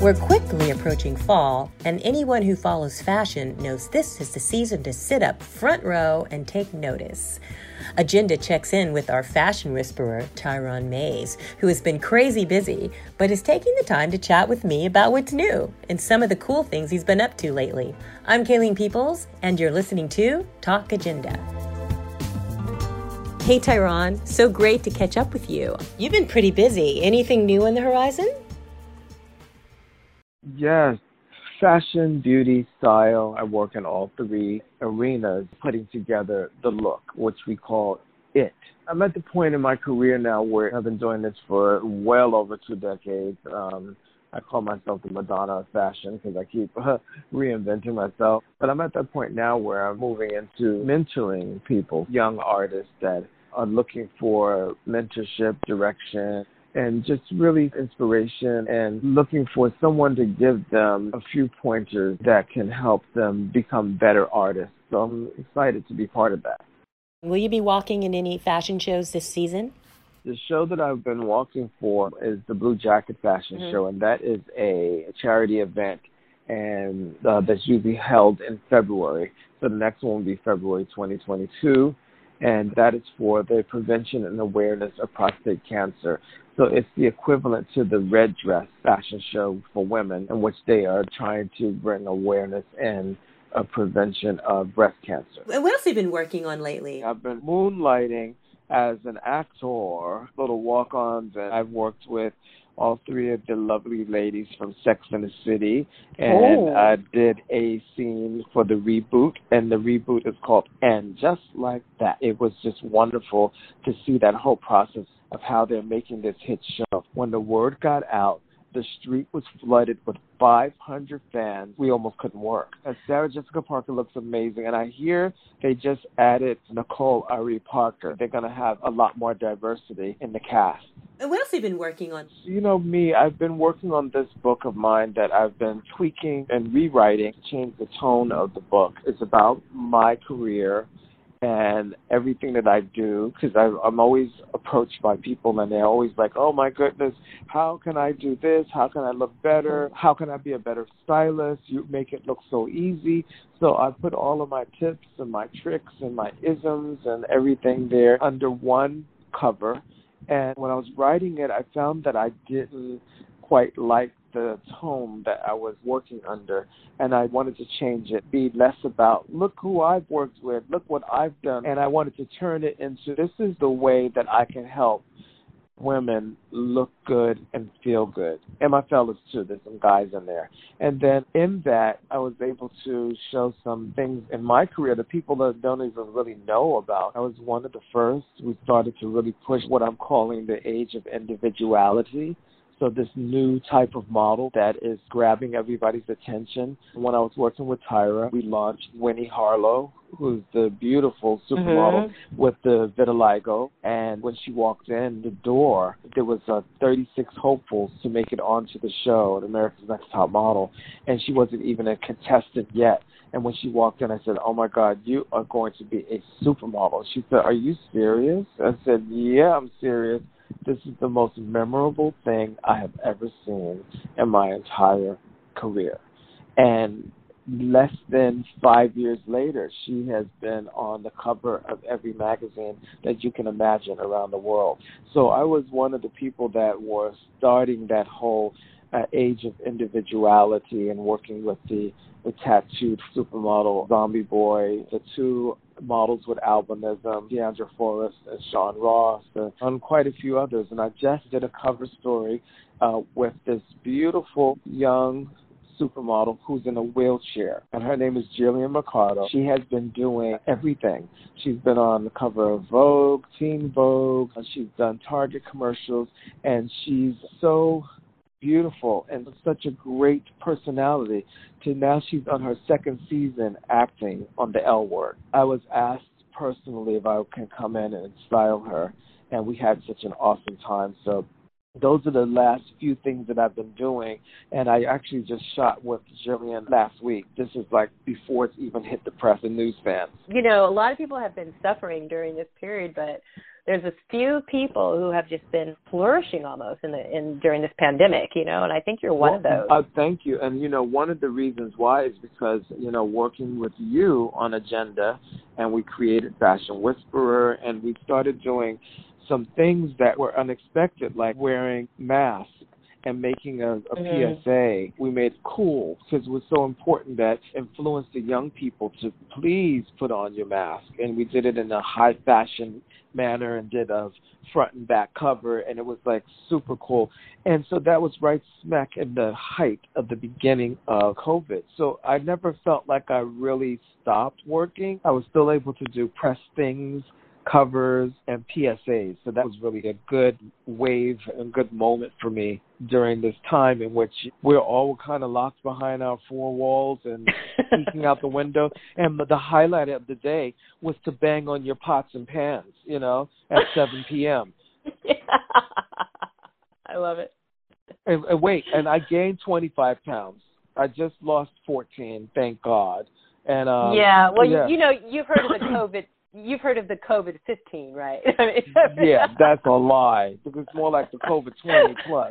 We're quickly approaching fall, and anyone who follows fashion knows this is the season to sit up front row and take notice. Agenda checks in with our fashion whisperer, Tyron Mays, who has been crazy busy, but is taking the time to chat with me about what's new and some of the cool things he's been up to lately. I'm Kayleen Peoples, and you're listening to Talk Agenda. Hey, Tyron, so great to catch up with you. You've been pretty busy. Anything new on the horizon? Yes, fashion, beauty, style. I work in all three arenas, putting together the look, which we call it. I'm at the point in my career now where I've been doing this for well over 2 decades. I call myself the Madonna of fashion because I keep reinventing myself. But I'm at that point now where I'm moving into mentoring people, young artists that are looking for mentorship, direction, and just really inspiration and looking for someone to give them a few pointers that can help them become better artists. So I'm excited to be part of that. Will you be walking in any fashion shows this season? The show that I've been walking for is the Blue Jacket Fashion Show, and that is a charity event and that's usually held in February. So the next one will be February 2022. And that is for the prevention and awareness of prostate cancer. So it's the equivalent to the Red Dress fashion show for women, in which they are trying to bring awareness and a prevention of breast cancer. And what else have you been working on lately? I've been moonlighting as an actor, little walk-ons, and I've worked with all three of the lovely ladies from Sex and the City, and I did a scene for the reboot, and the reboot is called And Just Like That. It was just wonderful to see that whole process of how they're making this hit show. When the word got out, the street was flooded with 500 fans. We almost couldn't work. And Sarah Jessica Parker looks amazing. And I hear they just added Nicole Ari Parker. They're going to have a lot more diversity in the cast. And what else have you been working on? You know me, I've been working on this book of mine that I've been tweaking and rewriting to change the tone of the book. It's about my career and everything that I do, because I'm always approached by people and they're always like, oh my goodness, how can I do this? How can I look better? How can I be a better stylist? You make it look so easy. So I put all of my tips and my tricks and my isms and everything there under one cover. And when I was writing it, I found that I didn't quite like the tone that I was working under, and I wanted to change it, be less about, look who I've worked with, look what I've done, and I wanted to turn it into, this is the way that I can help women look good and feel good. And my fellas too, there's some guys in there. And then in that, I was able to show some things in my career that people that don't even really know about. I was one of the first who started to really push what I'm calling the age of individuality. So this new type of model that is grabbing everybody's attention. When I was working with Tyra, we launched Winnie Harlow, who's the beautiful supermodel with the vitiligo. And when she walked in the door, there was 36 hopefuls to make it onto the show, America's Next Top Model. And she wasn't even a contestant yet. And when she walked in, I said, oh, my God, you are going to be a supermodel. She said, are you serious? I said, yeah, I'm serious. This is the most memorable thing I have ever seen in my entire career. And less than 5 years later, she has been on the cover of every magazine that you can imagine around the world. So I was one of the people that was starting that whole age of individuality and working with the tattooed supermodel Zombie Boy, the two models with albinism, Deandra Forrest and Sean Ross, and quite a few others. And I just did a cover story with this beautiful young supermodel who's in a wheelchair, and her name is Jillian Mercado. She has been doing everything. She's been on the cover of Vogue, Teen Vogue, she's done Target commercials, and she's so beautiful and such a great personality to now she's on her second season acting on the L Word. I was asked personally if I can come in and style her, and we had such an awesome time. So those are the last few things that I've been doing, and I actually just shot with Jillian last week. This is like before it's even hit the press and newsstands. You know, a lot of people have been suffering during this period, but there's a few people who have just been flourishing almost during this pandemic, and I think you're one of those. Thank you. And, one of the reasons why is because, working with you on Agenda, and we created Fashion Whisperer, and we started doing some things that were unexpected, like wearing masks and making a PSA. We made it cool because it was so important that influenced the young people to please put on your mask. And we did it in a high fashion manner and did a front and back cover, and it was like super cool. And so that was right smack in the height of the beginning of COVID. So I never felt like I really stopped working. I was still able to do press things, covers, and PSAs. So that was really a good wave and good moment for me during this time in which we're all kind of locked behind our four walls and peeking out the window. And the highlight of the day was to bang on your pots and pans, at 7 p.m. I love it. And I gained 25 pounds. I just lost 14, thank God. And you've heard of the COVID. You've heard of the COVID-15, right? Yeah, that's a lie. Because it's more like the COVID-20 plus.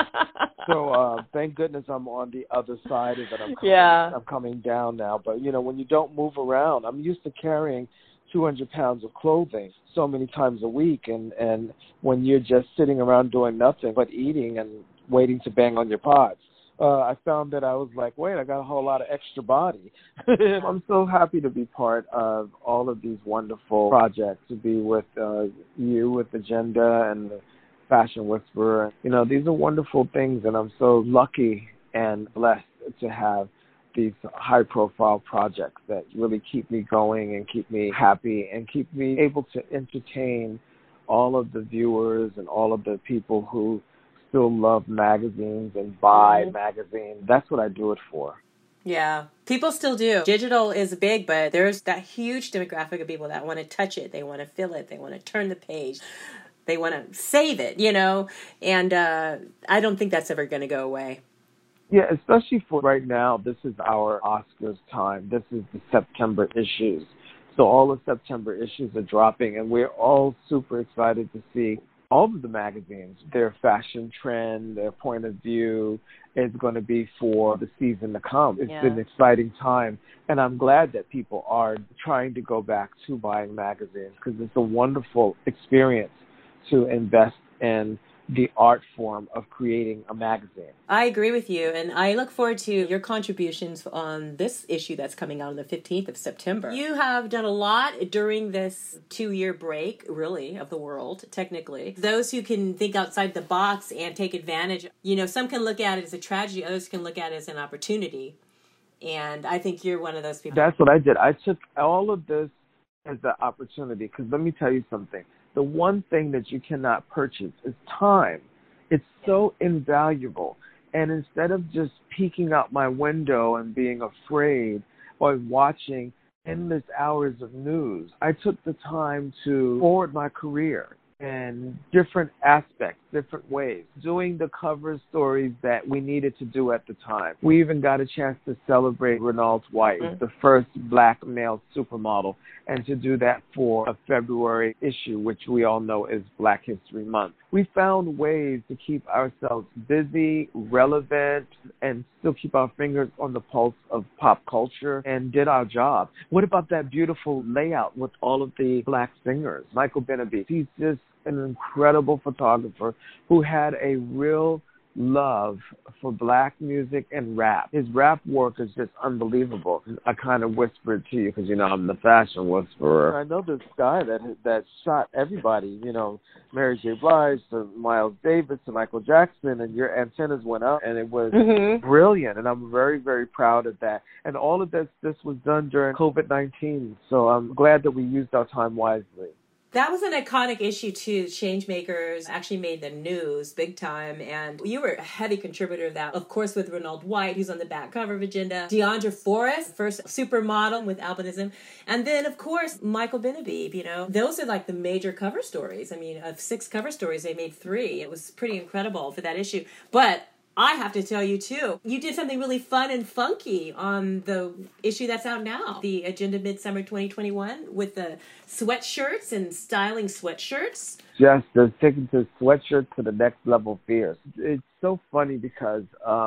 So thank goodness I'm on the other side of it. I'm coming down now. But, when you don't move around, I'm used to carrying 200 pounds of clothing so many times a week. And when you're just sitting around doing nothing but eating and waiting to bang on your pots, I found that I was like, wait, I got a whole lot of extra body. I'm so happy to be part of all of these wonderful projects, to be with you, with Agenda and the Fashion Whisperer. These are wonderful things, and I'm so lucky and blessed to have these high-profile projects that really keep me going and keep me happy and keep me able to entertain all of the viewers and all of the people who still love magazines and buy magazines. That's what I do it for. Yeah, people still do. Digital is big, but there's that huge demographic of people that want to touch it. They want to feel it. They want to turn the page. They want to save it, and I don't think that's ever going to go away. Yeah, especially for right now. This is our Oscars time. This is the September issues. So all the September issues are dropping, and we're all super excited to see all of the magazines, their fashion trend, their point of view is going to be for the season to come. It's an exciting time, and I'm glad that people are trying to go back to buying magazines because it's a wonderful experience to invest in the art form of creating a magazine. I agree with you, and I look forward to your contributions on this issue that's coming out on the 15th of September. You have done a lot during this 2-year break, really, of the world, technically. Those who can think outside the box and take advantage, some can look at it as a tragedy, others can look at it as an opportunity, and I think you're one of those people. That's what I did. I took all of this as the opportunity, because let me tell you something. The one thing that you cannot purchase is time. It's so invaluable. And instead of just peeking out my window and being afraid or watching endless hours of news, I took the time to forward my career in different aspects, different ways, doing the cover stories that we needed to do at the time. We even got a chance to celebrate Renault White, the first black male supermodel, and to do that for a February issue, which we all know is Black History Month. We found ways to keep ourselves busy, relevant, and still keep our fingers on the pulse of pop culture and did our job. What about that beautiful layout with all of the black singers? Michael Benabi, he's just an incredible photographer who had a real love for black music and rap. His rap work is just unbelievable. I kind of whispered to you because, I'm the fashion whisperer. I know this guy that shot everybody, Mary J. Blige to Miles Davis to Michael Jackson, and your antennas went up, and it was brilliant, and I'm very, very proud of that. And all of this was done during COVID-19, so I'm glad that we used our time wisely. That was an iconic issue, too. Changemakers actually made the news big time, and you were a heavy contributor of that. Of course, with Renault White, who's on the back cover of Agenda. Deandra Forrest, first supermodel with albinism. And then, of course, Michael Benabi, Those are like the major cover stories. I mean, of 6 cover stories, they made 3. It was pretty incredible for that issue. But I have to tell you, too, you did something really fun and funky on the issue that's out now, the Agenda Midsummer 2021, with the sweatshirts and styling sweatshirts. Just taking the sweatshirt to the next level fierce. It's so funny because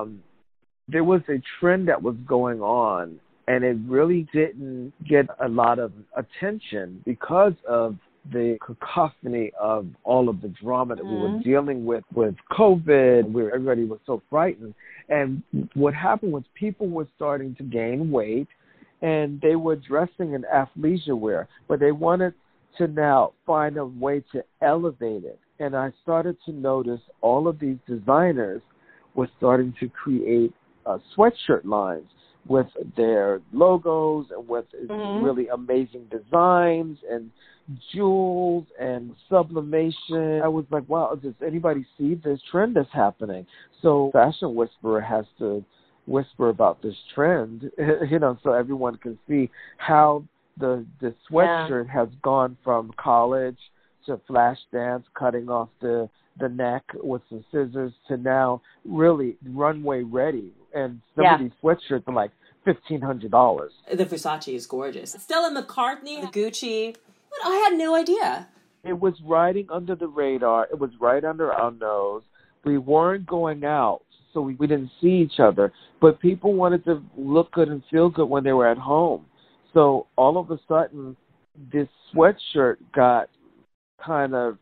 there was a trend that was going on, and it really didn't get a lot of attention because of the cacophony of all of the drama that we were dealing with COVID, where everybody was so frightened. And what happened was people were starting to gain weight, and they were dressing in athleisure wear, but they wanted to now find a way to elevate it. And I started to notice all of these designers were starting to create sweatshirt lines with their logos and with really amazing designs and jewels and sublimation. I was like, wow, does anybody see this trend that's happening? So Fashion Whisperer has to whisper about this trend, so everyone can see how the sweatshirt has gone from college to flash dance, cutting off the neck with some scissors, to now really runway ready. And some of these sweatshirts are like $1,500. The Versace is gorgeous. Stella McCartney, the Gucci. I had no idea. It was riding under the radar. It was right under our nose. We weren't going out, so we didn't see each other. But people wanted to look good and feel good when they were at home. So all of a sudden, this sweatshirt got kind of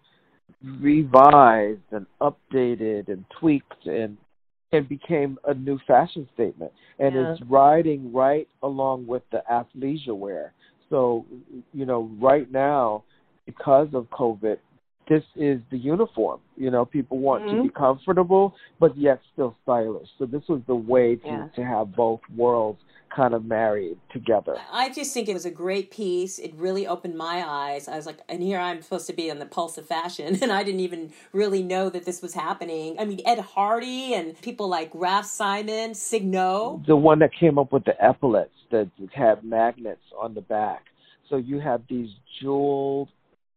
revised and updated and tweaked and became a new fashion statement. And it's riding right along with the athleisure wear. So, right now, because of COVID, this is the uniform. People want to be comfortable, but yet still stylish. So this was the way to have both worlds kind of married together. I just think it was a great piece. It really opened my eyes. I was like, and here I'm supposed to be on the pulse of fashion, and I didn't even really know that this was happening. I mean, Ed Hardy and people like Raf Simon, Signo. The one that came up with the epaulets that had magnets on the back. So you have these jeweled,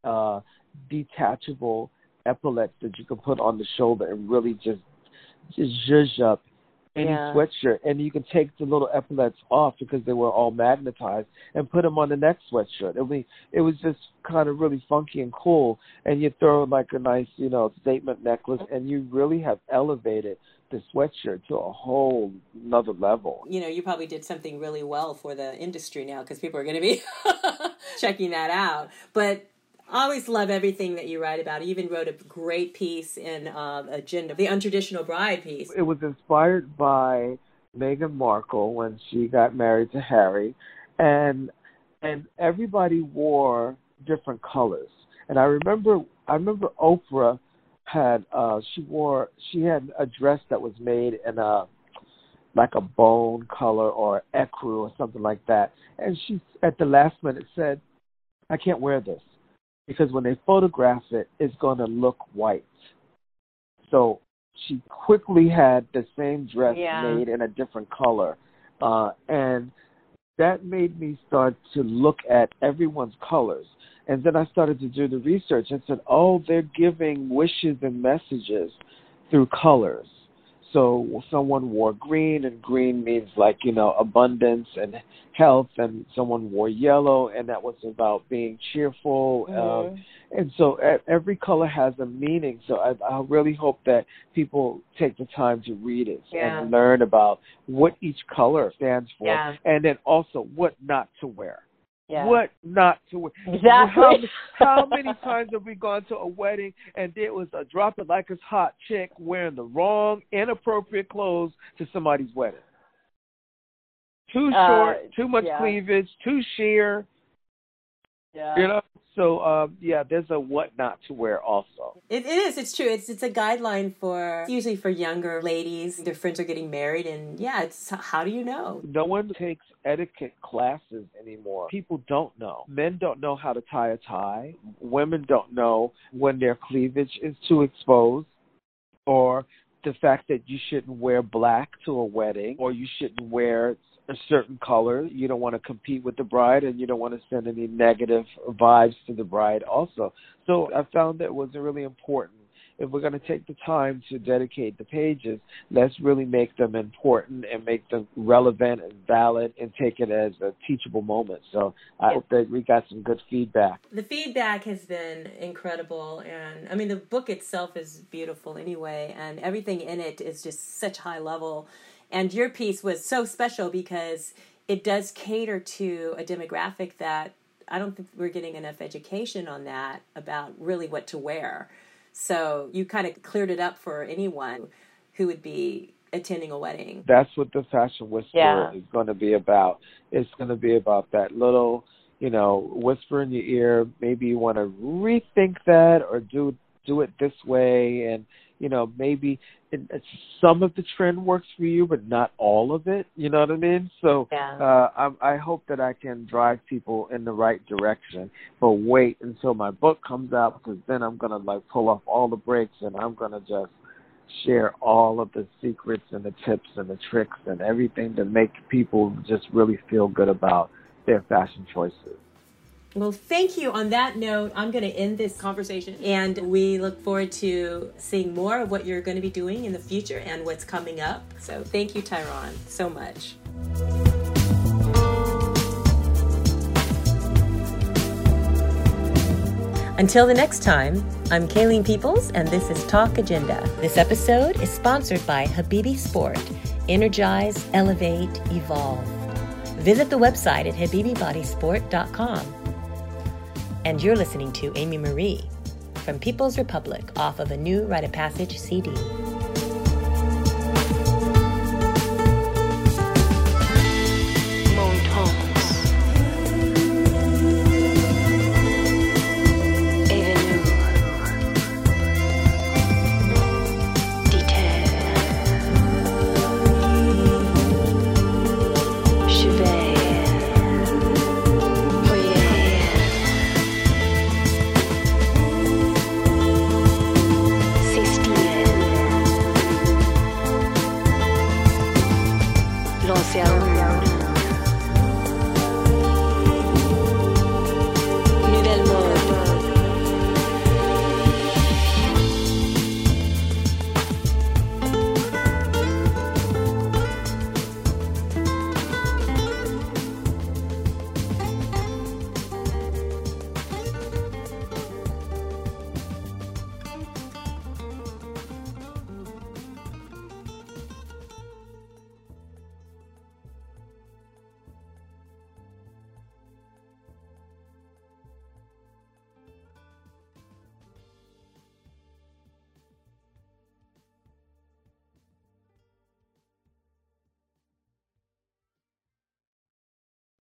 detachable epaulets that you can put on the shoulder and really just zhuzh up any sweatshirt. And you can take the little epaulets off because they were all magnetized and put them on the next sweatshirt. It was just kind of really funky and cool. And you throw like a nice, statement necklace, and you really have elevated the sweatshirt to a whole another level. You probably did something really well for the industry now because people are going to be checking that out. But I always love everything that you write about. You even wrote a great piece in Agenda, the Untraditional Bride piece. It was inspired by Meghan Markle when she got married to Harry, and everybody wore different colors. And I remember Oprah had she had a dress that was made in like a bone color or ecru or something like that. And she at the last minute said, "I can't wear this, because when they photograph it, it's going to look white." So she quickly had the same dress made in a different color. And that made me start to look at everyone's colors. And then I started to do the research and said, oh, they're giving wishes and messages through colors. So someone wore green, and green means abundance and health, and someone wore yellow, and that was about being cheerful. And so every color has a meaning. So I really hope that people take the time to read it and learn about what each color stands for, and then also what not to wear. Yeah. What not to wear. Exactly. How many times have we gone to a wedding and there was a drop it like it's hot chick wearing the wrong, inappropriate clothes to somebody's wedding? Too short, too much cleavage, too sheer. Yeah. So, there's a what not to wear also. It is. It's true. It's a guideline usually for younger ladies. Their friends are getting married, and it's how do you know? No one takes etiquette classes anymore. People don't know. Men don't know how to tie a tie. Women don't know when their cleavage is too exposed, or the fact that you shouldn't wear black to a wedding, or you shouldn't wear a certain color. You don't want to compete with the bride, and you don't want to send any negative vibes to the bride also. So I found that it was really important if we're going to take the time to dedicate the pages, let's really make them important and make them relevant and valid and take it as a teachable moment. So I hope that we got some good feedback. The feedback has been incredible. And I mean, the book itself is beautiful anyway, and everything in it is just such high level. And your piece was so special because it does cater to a demographic that I don't think we're getting enough education on that, about really what to wear. So you kind of cleared it up for anyone who would be attending a wedding. That's what the Fashion Whisperer is going to be about. It's going to be about that little, whisper in your ear. Maybe you want to rethink that or do it this way. And, maybe some of the trend works for you, but not all of it. You know what I mean? So I hope that I can drive people in the right direction. But wait until my book comes out, because then I'm going to pull off all the brakes and I'm going to just share all of the secrets and the tips and the tricks and everything to make people just really feel good about their fashion choices. Well, thank you. On that note, I'm going to end this conversation, and we look forward to seeing more of what you're going to be doing in the future and what's coming up. So thank you, Tyron, so much. Until the next time, I'm Kayleen Peoples, and this is Talk Agenda. This episode is sponsored by Habibi Sport. Energize, elevate, evolve. Visit the website at habibibodysport.com. And you're listening to Amy Marie from People's Republic off of a new Rite of Passage CD. L'ancien